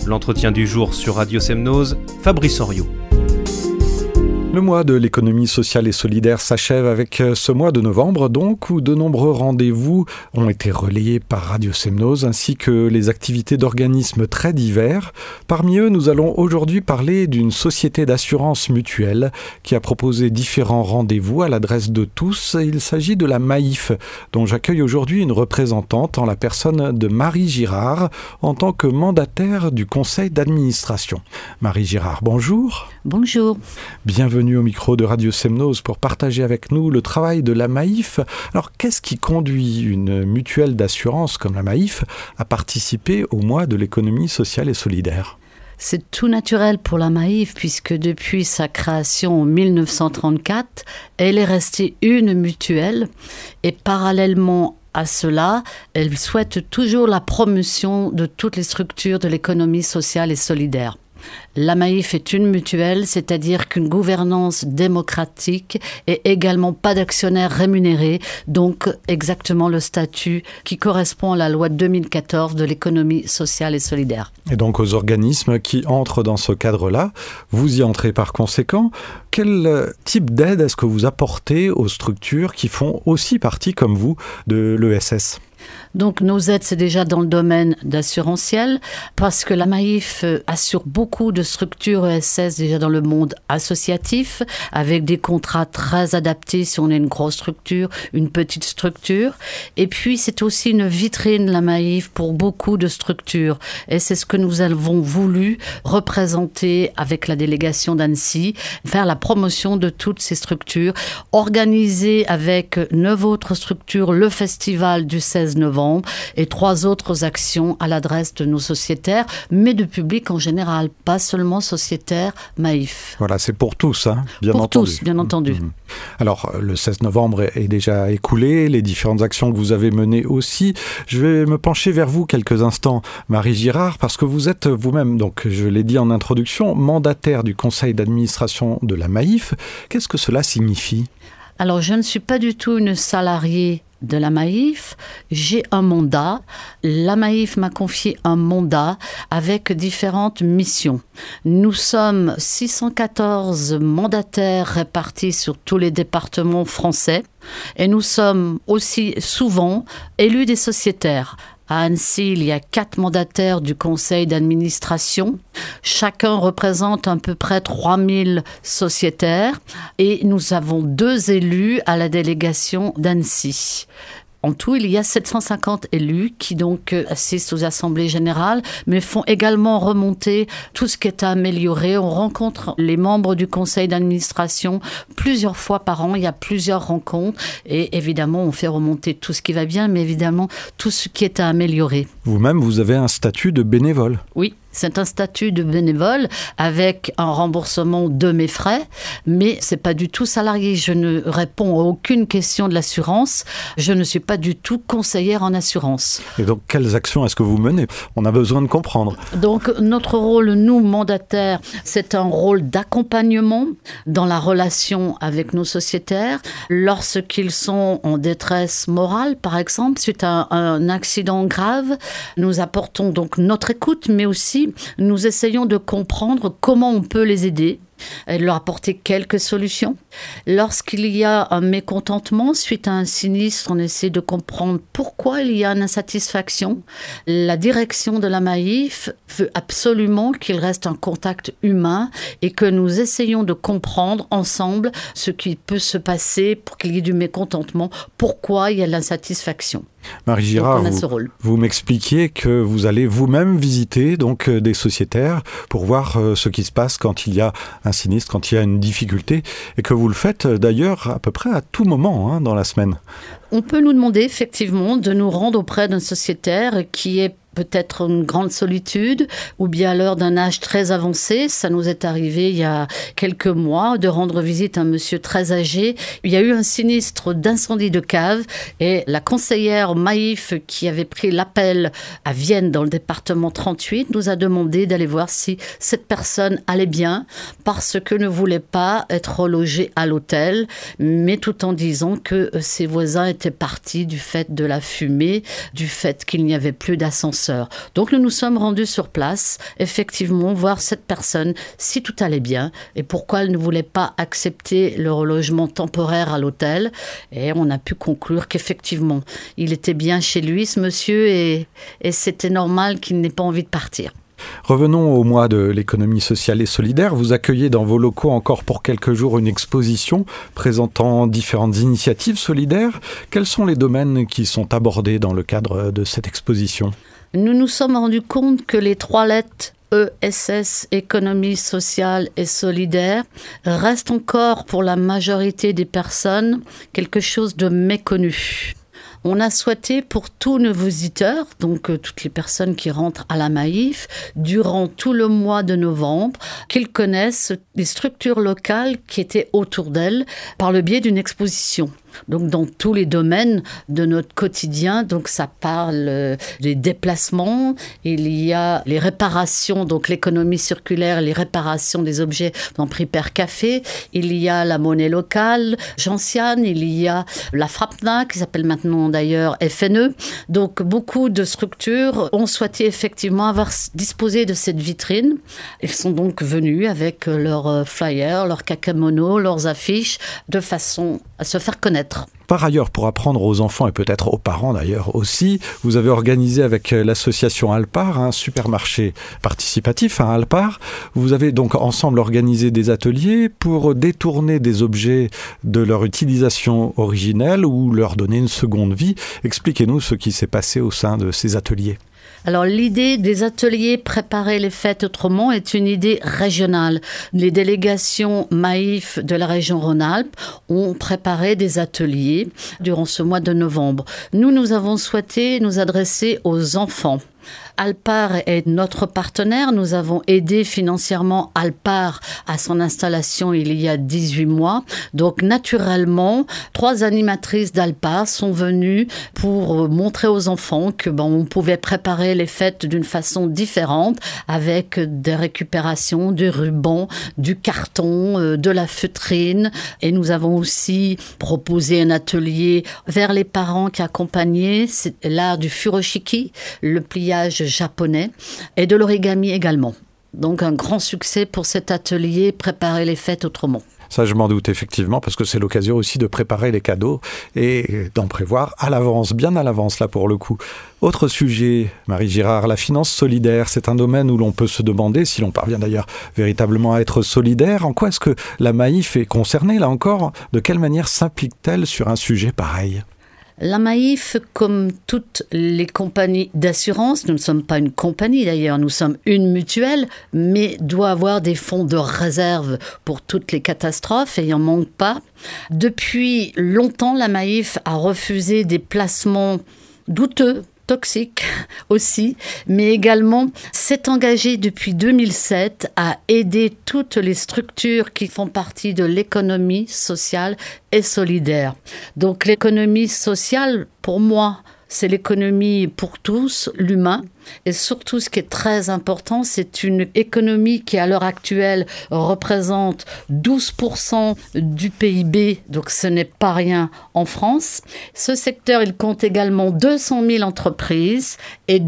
L'entretien du jour sur Radio Semnose, Fabrice Henriot. Le mois de l'économie sociale et solidaire s'achève avec ce mois de novembre, donc, où de nombreux rendez-vous ont été relayés par Radio Semnose, ainsi que les activités d'organismes très divers. Parmi eux, nous allons aujourd'hui parler d'une société d'assurance mutuelle qui a proposé différents rendez-vous à l'adresse de tous. Il s'agit de la Maïf, dont j'accueille aujourd'hui une représentante en la personne de Marie Girard, en tant que mandataire du conseil d'administration. Marie Girard, bonjour. Bonjour. Bienvenue au micro de Radio Semnose pour partager avec nous le travail de la Maïf. Alors, qu'est-ce qui conduit une mutuelle d'assurance comme la Maïf à participer au mois de l'économie sociale et solidaire ? C'est tout naturel pour la Maïf puisque depuis sa création en 1934, elle est restée une mutuelle et parallèlement à cela, elle souhaite toujours la promotion de toutes les structures de l'économie sociale et solidaire. La Maïf est une mutuelle, c'est-à-dire qu'une gouvernance démocratique et également pas d'actionnaires rémunérés, donc exactement le statut qui correspond à la loi 2014 de l'économie sociale et solidaire. Et donc aux organismes qui entrent dans ce cadre-là, vous y entrez par conséquent. Quel type d'aide est-ce que vous apportez aux structures qui font aussi partie, comme vous, de l'ESS ? Donc nos aides, c'est déjà dans le domaine d'assurantiel, parce que la Maïf assure beaucoup de structures ESS déjà dans le monde associatif, avec des contrats très adaptés si on est une grosse structure, une petite structure. Et puis c'est aussi une vitrine, la Maïf, pour beaucoup de structures. Et c'est ce que nous avons voulu représenter avec la délégation d'Annecy, faire la promotion de toutes ces structures, organiser avec 9 autres structures le festival du 16 novembre et 3 autres actions à l'adresse de nos sociétaires, mais de public en général, pas seulement sociétaires Maïf. Voilà, c'est pour tous, hein, bien entendu. Pour tous, bien entendu. Alors, le 16 novembre est déjà écoulé, les différentes actions que vous avez menées aussi. Je vais me pencher vers vous quelques instants, Marie Girard, parce que vous êtes vous-même, donc je l'ai dit en introduction, mandataire du conseil d'administration de la Maïf. Qu'est-ce que cela signifie ? Alors, je ne suis pas du tout une salariée de la Maïf, j'ai un mandat. La Maïf m'a confié un mandat avec différentes missions. Nous sommes 614 mandataires répartis sur tous les départements français et nous sommes aussi souvent élus des sociétaires. À Annecy, il y a 4 mandataires du conseil d'administration. Chacun représente à peu près 3000 sociétaires et nous avons 2 élus à la délégation d'Annecy. En tout, il y a 750 élus qui donc assistent aux assemblées générales, mais font également remonter tout ce qui est à améliorer. On rencontre les membres du conseil d'administration plusieurs fois par an. Il y a plusieurs rencontres et évidemment, on fait remonter tout ce qui va bien, mais évidemment, tout ce qui est à améliorer. Vous-même, vous avez un statut de bénévole. Oui. C'est un statut de bénévole avec un remboursement de mes frais, mais c'est pas du tout salarié. Je ne réponds à aucune question de l'assurance. Je ne suis pas du tout conseillère en assurance. Et donc, quelles actions est-ce que vous menez ? On a besoin de comprendre. Donc, notre rôle, nous, mandataires, c'est un rôle d'accompagnement dans la relation avec nos sociétaires. Lorsqu'ils sont en détresse morale, par exemple, suite à un accident grave, nous apportons donc notre écoute, mais aussi nous essayons de comprendre comment on peut les aider et leur apporter quelques solutions. Lorsqu'il y a un mécontentement suite à un sinistre, on essaie de comprendre pourquoi il y a une insatisfaction. La direction de la Maïf veut absolument qu'il reste un contact humain et que nous essayons de comprendre ensemble ce qui peut se passer pour qu'il y ait du mécontentement, pourquoi il y a l'insatisfaction. Marie Girard, vous m'expliquiez que vous allez vous-même visiter donc des sociétaires pour voir ce qui se passe quand il y a un sinistre, quand il y a une difficulté, et que vous le faites d'ailleurs à peu près à tout moment dans la semaine. On peut nous demander effectivement de nous rendre auprès d'un sociétaire qui est peut-être une grande solitude ou bien à l'heure d'un âge très avancé. Ça nous est arrivé il y a quelques mois de rendre visite à un monsieur très âgé. Il y a eu un sinistre d'incendie de cave et la conseillère Maïf qui avait pris l'appel à Vienne dans le département 38 nous a demandé d'aller voir si cette personne allait bien parce que ne voulait pas être relogée à l'hôtel, mais tout en disant que ses voisins étaient partis du fait de la fumée, du fait qu'il n'y avait plus d'ascenseur sœur. Donc nous nous sommes rendus sur place, effectivement, voir cette personne, si tout allait bien, et pourquoi elle ne voulait pas accepter le relogement temporaire à l'hôtel. Et on a pu conclure qu'effectivement, il était bien chez lui, ce monsieur, et c'était normal qu'il n'ait pas envie de partir. Revenons au mois de l'économie sociale et solidaire. Vous accueillez dans vos locaux encore pour quelques jours une exposition présentant différentes initiatives solidaires. Quels sont les domaines qui sont abordés dans le cadre de cette exposition ? Nous nous sommes rendus compte que les 3 lettres ESS, économie sociale et solidaire, restent encore pour la majorité des personnes quelque chose de méconnu. On a souhaité pour tous nos visiteurs, donc toutes les personnes qui rentrent à la Maïf, durant tout le mois de novembre, qu'ils connaissent les structures locales qui étaient autour d'elles par le biais d'une exposition. Donc dans tous les domaines de notre quotidien, donc ça parle des déplacements, il y a les réparations, donc l'économie circulaire, les réparations des objets dans Pripère Café, il y a la monnaie locale, Gentiane, il y a la FRAPNA qui s'appelle maintenant d'ailleurs FNE. Donc beaucoup de structures ont souhaité effectivement avoir disposé de cette vitrine. Ils sont donc venus avec leurs flyers, leurs kakemonos, leurs affiches, de façon à se faire connaître. Par ailleurs, pour apprendre aux enfants et peut-être aux parents d'ailleurs aussi, vous avez organisé avec l'association Alpar un supermarché participatif à Alpar. Vous avez donc ensemble organisé des ateliers pour détourner des objets de leur utilisation originelle ou leur donner une seconde vie. Expliquez-nous ce qui s'est passé au sein de ces ateliers. Alors l'idée des ateliers Préparer les fêtes autrement est une idée régionale. Les délégations Maïf de la région Rhône-Alpes ont préparé des ateliers durant ce mois de novembre. Nous avons souhaité nous adresser aux enfants. Alpar est notre partenaire. Nous avons aidé financièrement Alpar à son installation il y a 18 mois. Donc naturellement, 3 animatrices d'Alpar sont venues pour montrer aux enfants que on pouvait préparer les fêtes d'une façon différente avec des récupérations, du ruban, du carton, de la feutrine. Et nous avons aussi proposé un atelier vers les parents qui accompagnaient. C'est l'art du furoshiki, le pliage japonais, et de l'origami également. Donc un grand succès pour cet atelier Préparer les fêtes autrement. Ça, je m'en doute effectivement, parce que c'est l'occasion aussi de préparer les cadeaux et d'en prévoir à l'avance, bien à l'avance là pour le coup. Autre sujet, Marie Girard, la finance solidaire, c'est un domaine où l'on peut se demander, si l'on parvient d'ailleurs véritablement à être solidaire, en quoi est-ce que la Maïf est concernée là encore ? De quelle manière s'implique-t-elle sur un sujet pareil ? La Maïf, comme toutes les compagnies d'assurance, nous ne sommes pas une compagnie d'ailleurs, nous sommes une mutuelle, mais doit avoir des fonds de réserve pour toutes les catastrophes et il n'en manque pas. Depuis longtemps, la Maïf a refusé des placements douteux, toxique aussi, mais également s'est engagé depuis 2007 à aider toutes les structures qui font partie de l'économie sociale et solidaire. Donc l'économie sociale, pour moi, c'est l'économie pour tous, l'humain. Et surtout, ce qui est très important, c'est une économie qui, à l'heure actuelle, représente 12% du PIB. Donc, ce n'est pas rien en France. Ce secteur, il compte également 200 000 entreprises et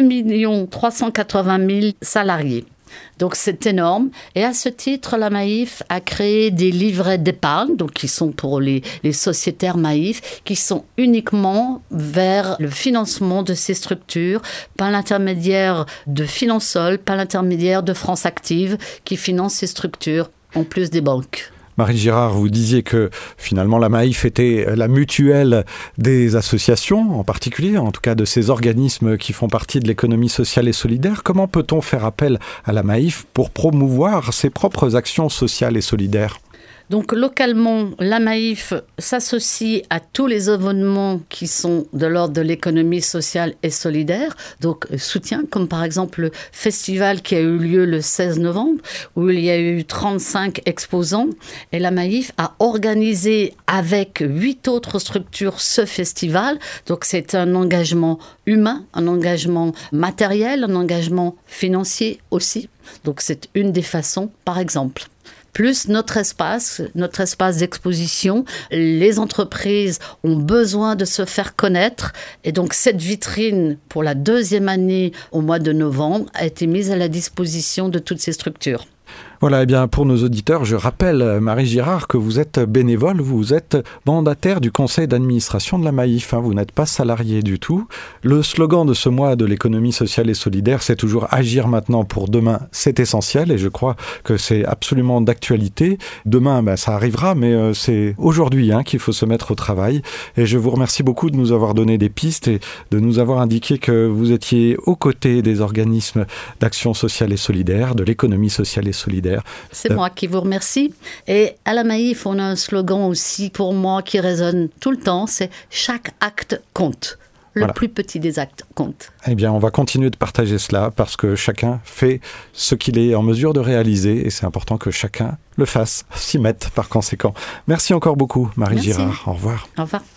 2 380 000 salariés. Donc c'est énorme. Et à ce titre, la Maïf a créé des livrets d'épargne, donc qui sont pour les sociétaires Maïf, qui sont uniquement vers le financement de ces structures, par l'intermédiaire de Finansol, par l'intermédiaire de France Active, qui finance ces structures, en plus des banques. Marie Girard, vous disiez que finalement la Maïf était la mutuelle des associations, en particulier, en tout cas de ces organismes qui font partie de l'économie sociale et solidaire. Comment peut-on faire appel à la Maïf pour promouvoir ses propres actions sociales et solidaires ? Donc localement, la Maïf s'associe à tous les événements qui sont de l'ordre de l'économie sociale et solidaire, donc soutien, comme par exemple le festival qui a eu lieu le 16 novembre, où il y a eu 35 exposants, et la Maïf a organisé avec 8 autres structures ce festival, donc c'est un engagement humain, un engagement matériel, un engagement financier aussi, donc c'est une des façons, par exemple. plus notre espace d'exposition. Les entreprises ont besoin de se faire connaître et donc cette vitrine pour la 2e année au mois de novembre a été mise à la disposition de toutes ces structures. Voilà, eh bien pour nos auditeurs, je rappelle, Marie Girard, que vous êtes bénévole, vous êtes mandataire du conseil d'administration de la Maïf, vous n'êtes pas salarié du tout. Le slogan de ce mois de l'économie sociale et solidaire, c'est toujours « Agir maintenant pour demain, c'est essentiel » et je crois que c'est absolument d'actualité. Demain, ça arrivera, mais c'est aujourd'hui qu'il faut se mettre au travail. Et je vous remercie beaucoup de nous avoir donné des pistes et de nous avoir indiqué que vous étiez aux côtés des organismes d'action sociale et solidaire, de l'économie sociale et solidaire. C'est moi qui vous remercie. Et à la Maïf, on a un slogan aussi pour moi qui résonne tout le temps, c'est « Chaque acte compte ». Le plus petit des actes compte. Eh bien, on va continuer de partager cela parce que chacun fait ce qu'il est en mesure de réaliser et c'est important que chacun le fasse, s'y mette par conséquent. Merci encore beaucoup, Marie Girard. Au revoir. Au revoir.